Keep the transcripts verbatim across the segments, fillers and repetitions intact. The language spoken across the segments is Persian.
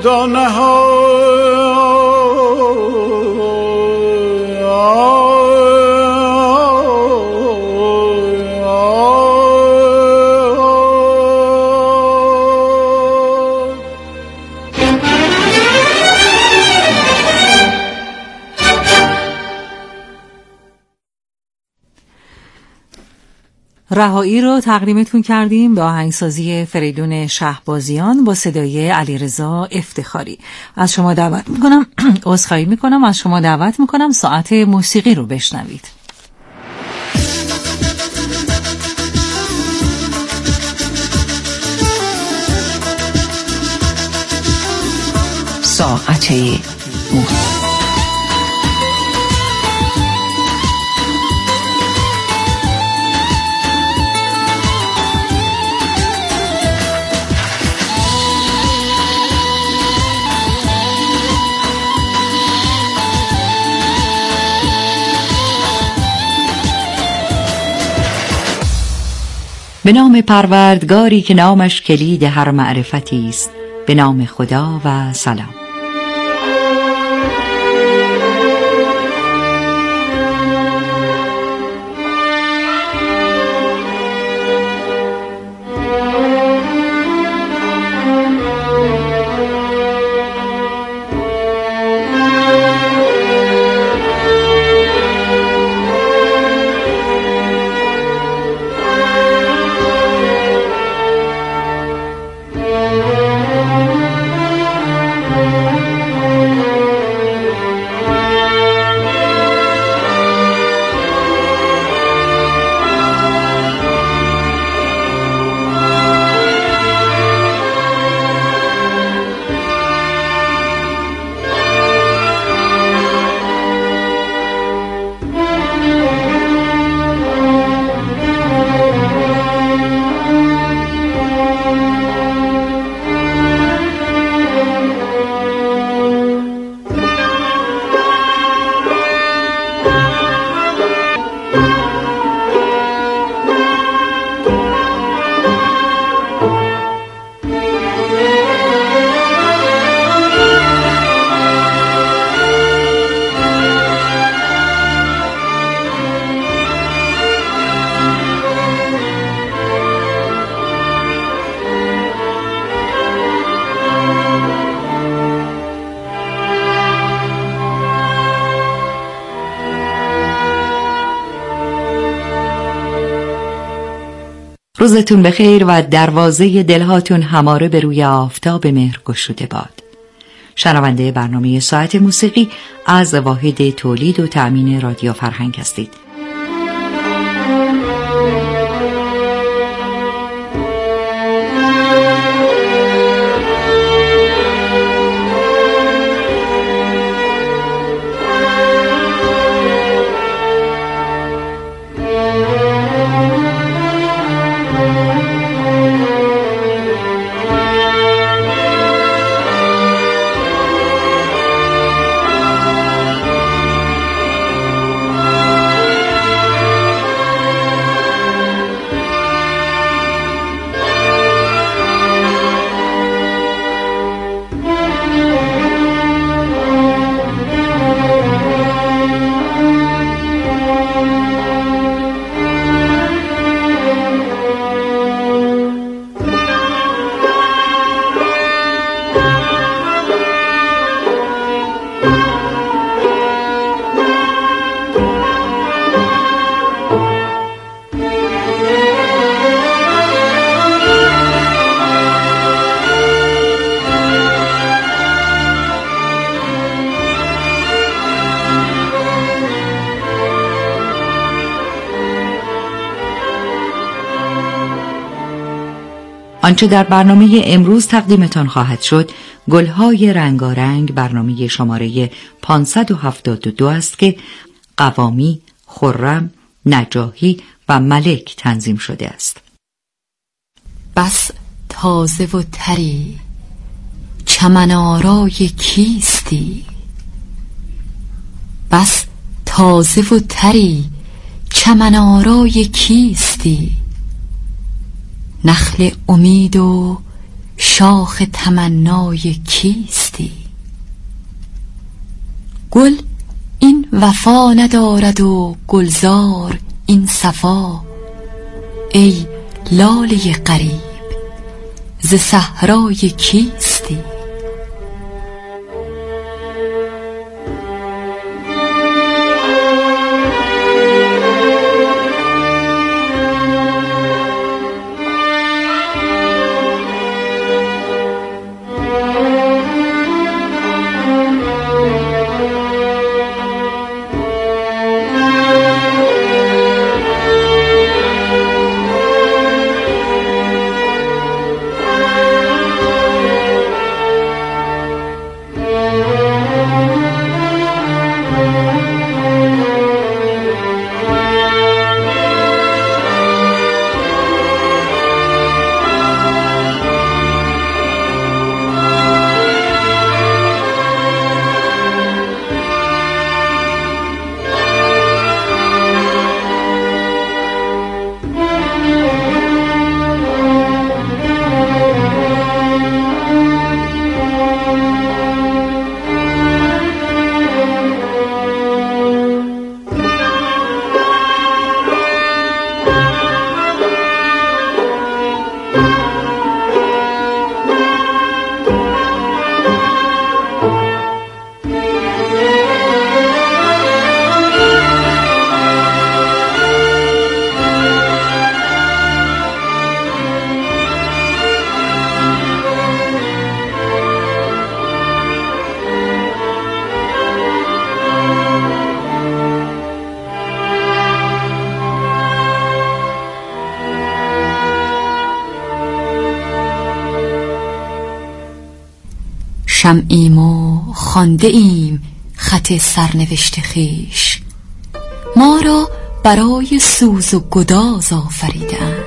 دانه ها رهایی رو تقدیمتون کردیم به آهنگسازی فریدون شهبازیان با صدای علیرضا افتخاری. از شما دعوت میکنم عذرخواهی میکنم از شما دعوت میکنم ساعت موسیقی رو بشنوید. ساعت موسیقی. به نام پروردگاری که نامش کلید هر معرفتی است، به نام خدا و سلام. روزتون بخیر و دروازه دلهاتون هماره به روی آفتاب مهر گشوده باد. شنونده برنامه ساعت موسیقی از واحد تولید و تأمین رادیو فرهنگ هستید. آنچه در برنامه امروز تقدیمتان خواهد شد گلهای رنگارنگ برنامه شماره پانصد و هفتاد و دو است که قوامی، خرم، نجاحی و ملک تنظیم شده است. بس تازه و تری چمن آرای کیستی، بس تازه و تری چمن آرای کیستی، نخل امید و شاخ تمنای کیستی؟ گل این وفا ندارد و گلزار این صفا. ای لاله غریب ز صحرای کیستی؟ شمعیم و خوانده ایم خط سرنوشت خویش. ما را برای سوز و گداز آفریده اند.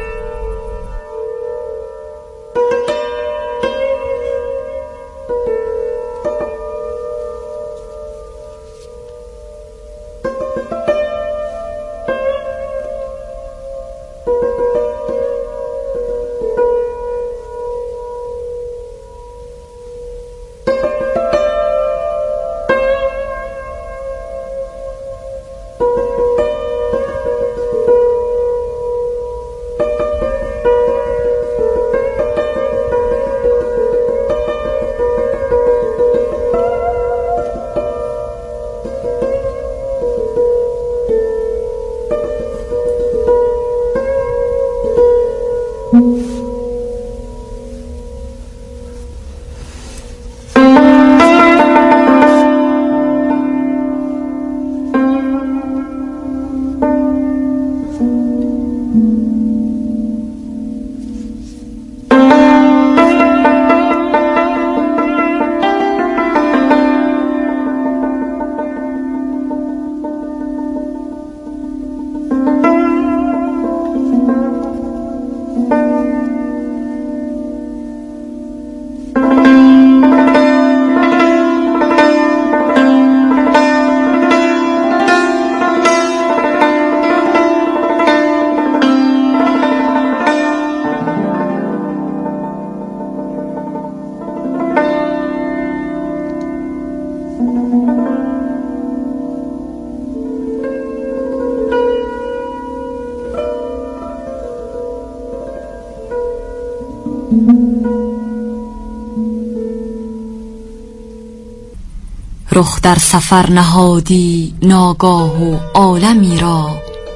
رخ در سفر نهادی ناگاه و عالمی را،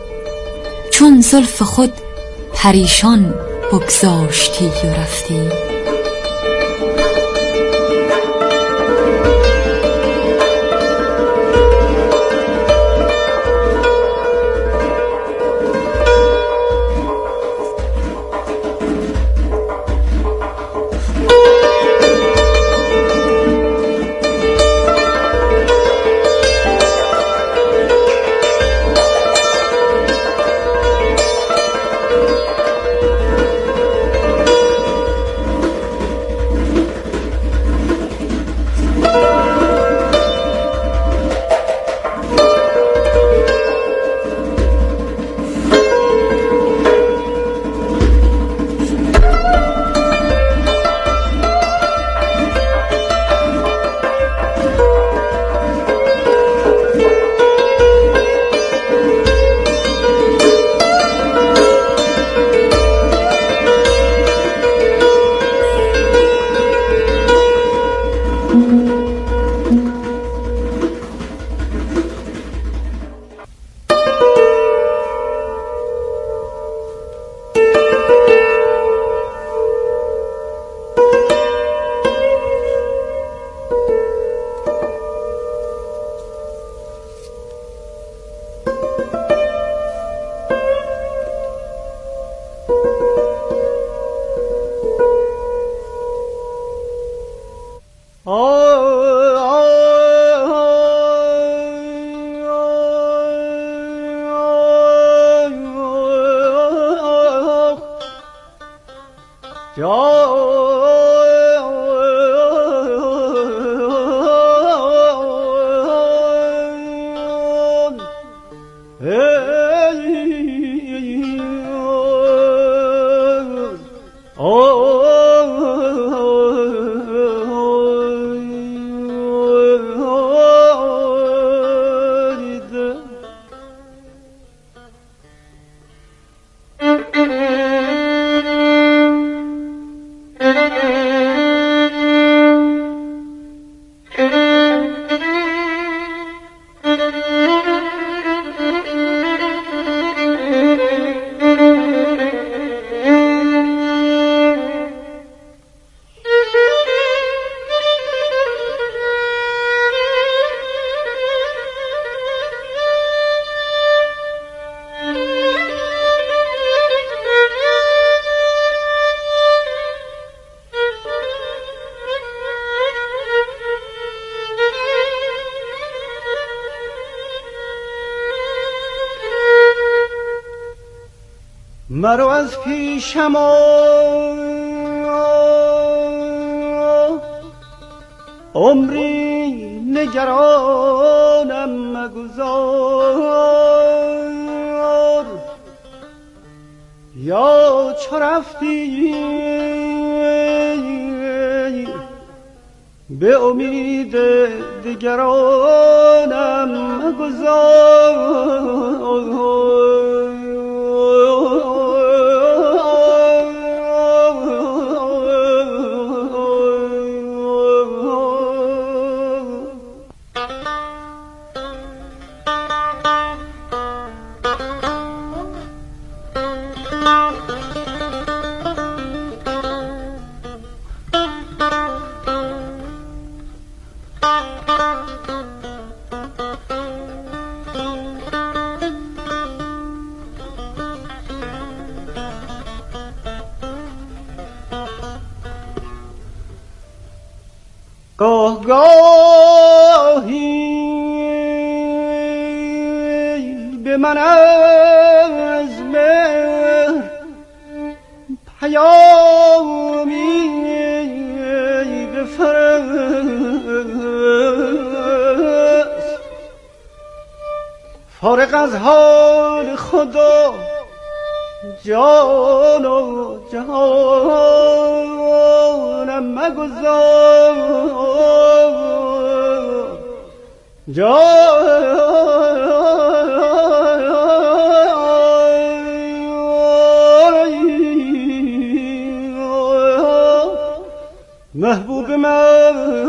چون زلف خود پریشان بگذاشتی و رفتی. مرو از پیشم عمری نگرانم مگذار، یا چو رفتی به امید دیگرانم مگذار. گاه گاهی به من از مهر پیامی بفرست، فارغ از حال خدا جان و جهانم مگذار، جان محبوب من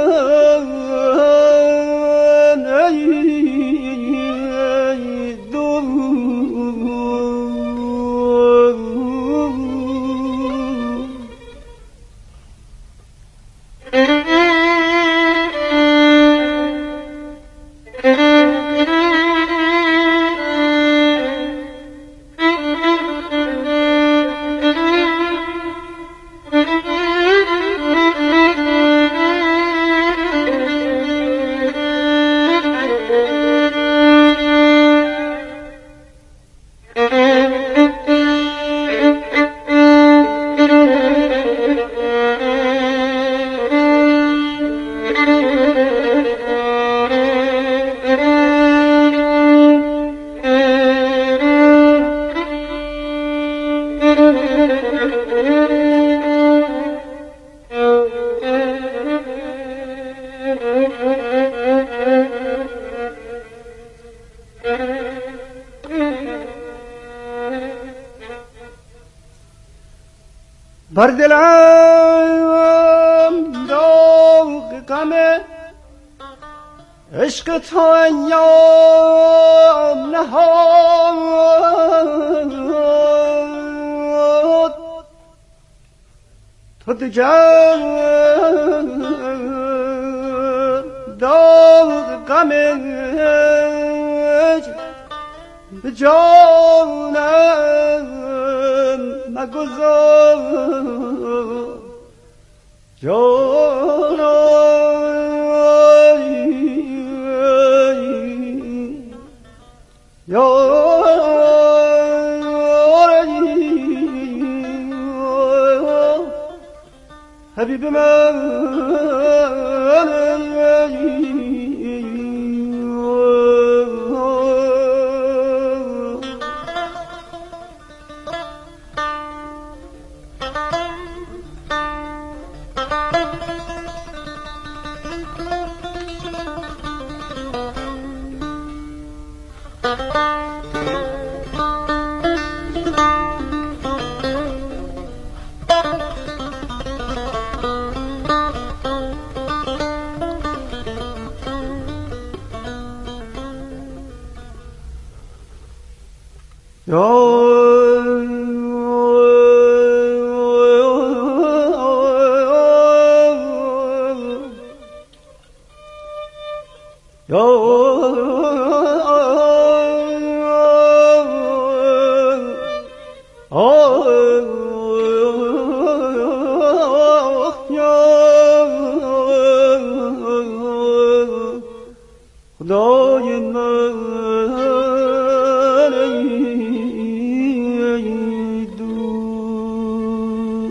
بر دلم داغ غم عشق تو ایام نهاد، تو دیگر داغ غم به جانم مگذار، جانم خدای من ای دور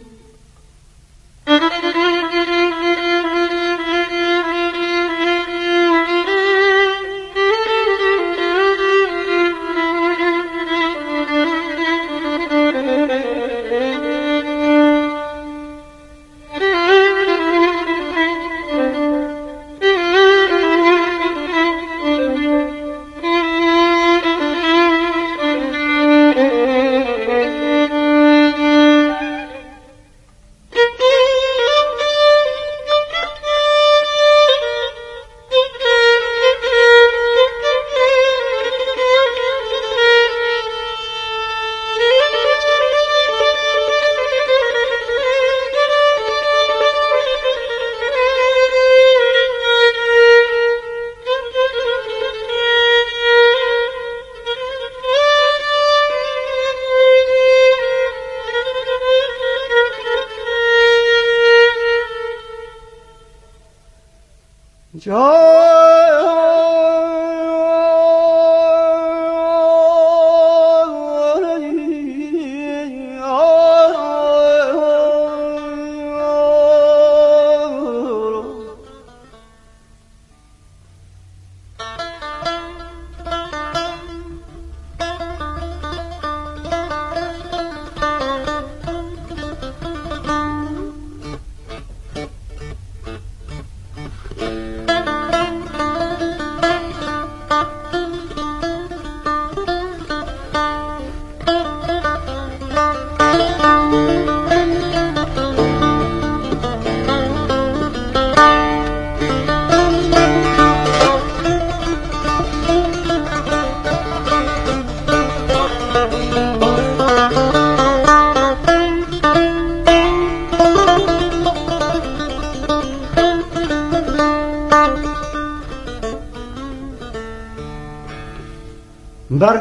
بر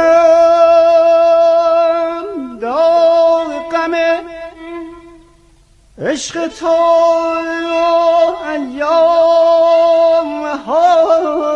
دلم داغ غم عشق تو ایام ها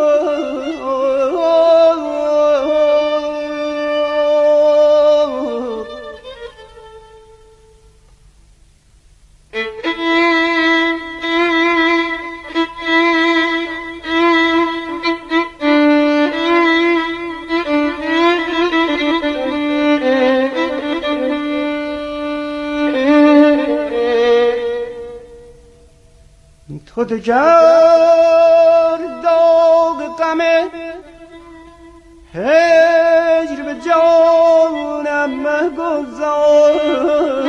تو دگر داغ غم هجر به جانم مگذار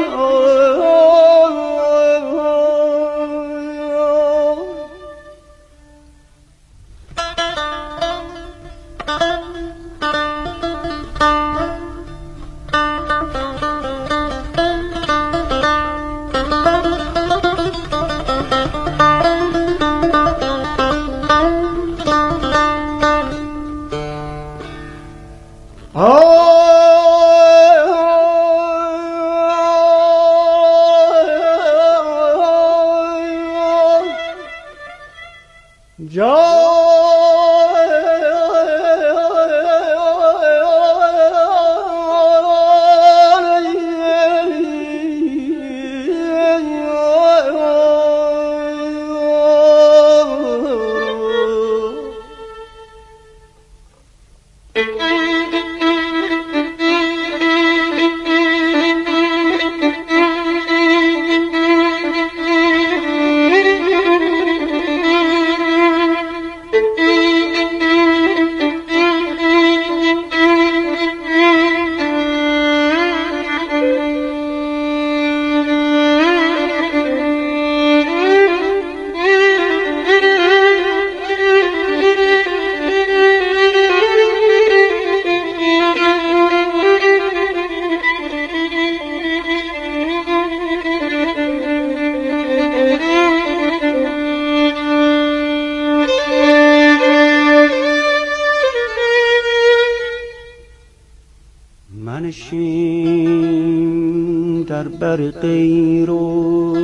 در بر غیرو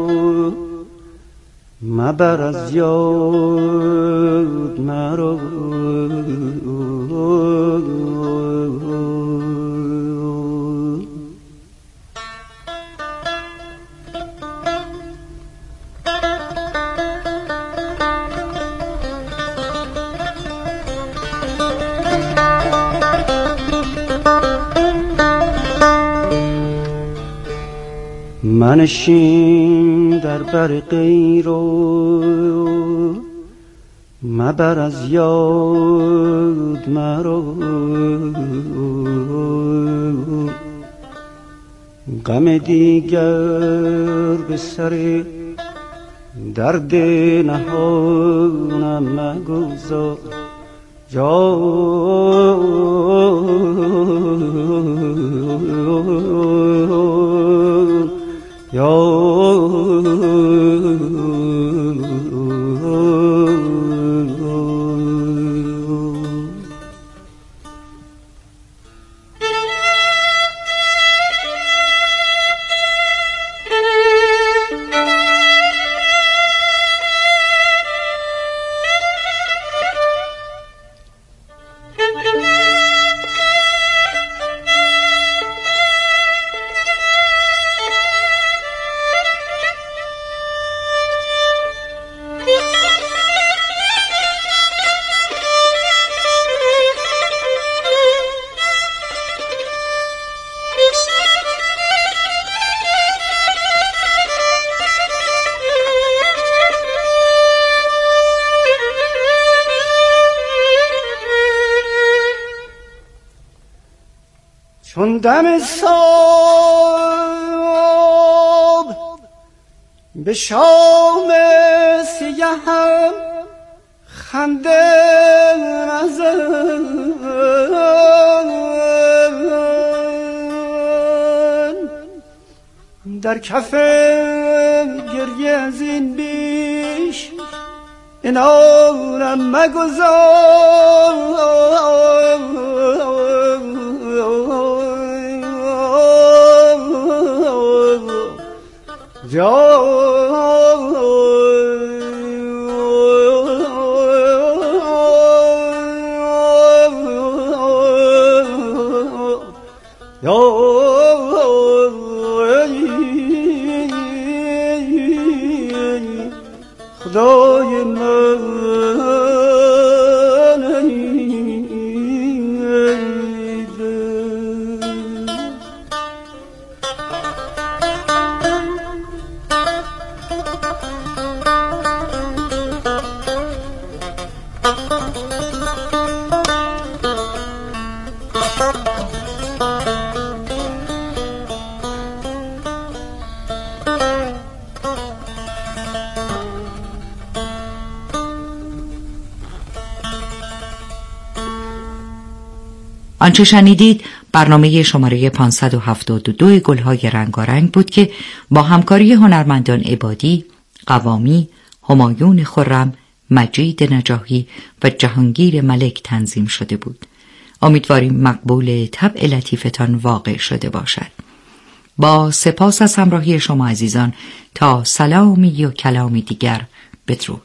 مبر از یاد مرا منشین در بر غیرو مبر از یاد مرا غم دیگر به سر درد نهانم مگذار جان یا چون دم صبح به شام سیهم خنده نزن در کف گریه از این بیش انانم مگذار خدای من آنچه شنیدید برنامه شماره پانصد و هفتاد و دو گلهای رنگارنگ بود که با همکاری هنرمندان عبادی، قوامی، همایون خرم، مجید نجاحی و جهانگیر ملک تنظیم شده بود. امیدواریم مقبول طبع لطیفتان واقع شده باشد. با سپاس از همراهی شما عزیزان، تا سلامی و کلامی دیگر، بدرود.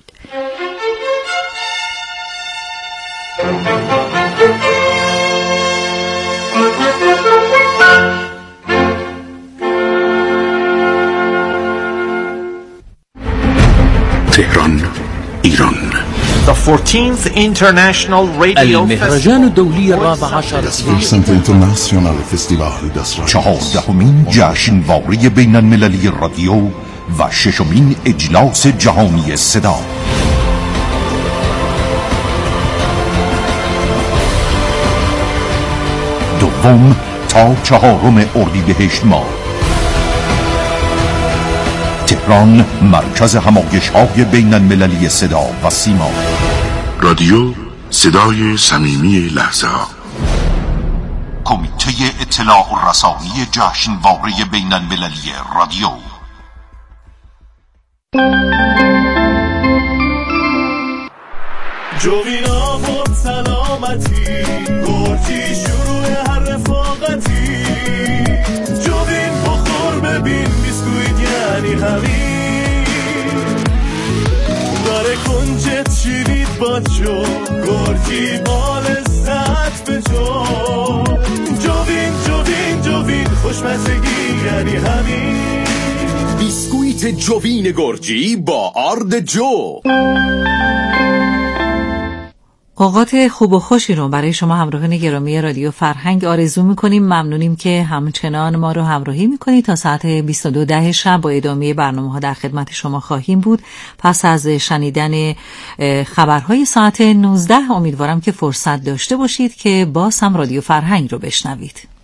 تهران، ایران. The fourteenth International Radio المهرجان الدولي الرابع عشر چهاردهمین جشنواره بین المللی رادیو و ششمین اجلاس جهانی صدا. دوم تا چهارم اردیبهشت ماه. تهران، مرکز همایش‌های بین المللی صدا و سیما. رادیو صدای صمیمی لحظه ها. کمیته اطلاع و رسانی جشنواره بین المللی رادیو. جوینا خود سلامتی، گرچی شروع هر رفاقتی، جوین بخور به با جو گرجی مال صد به جو جوین جوین جوین خوشمزگی یعنی همین بیسکویت جوین گرجی با آرد جو. اوقات خوب و خوشی رو برای شما همراهان گرامی رادیو فرهنگ آرزو میکنیم. ممنونیم که همچنان ما رو همراهی میکنید. تا ساعت بیست و دو ده شب با ادامه برنامه ها در خدمت شما خواهیم بود. پس از شنیدن خبرهای ساعت نوزده امیدوارم که فرصت داشته باشید که باز هم رادیو فرهنگ رو بشنوید.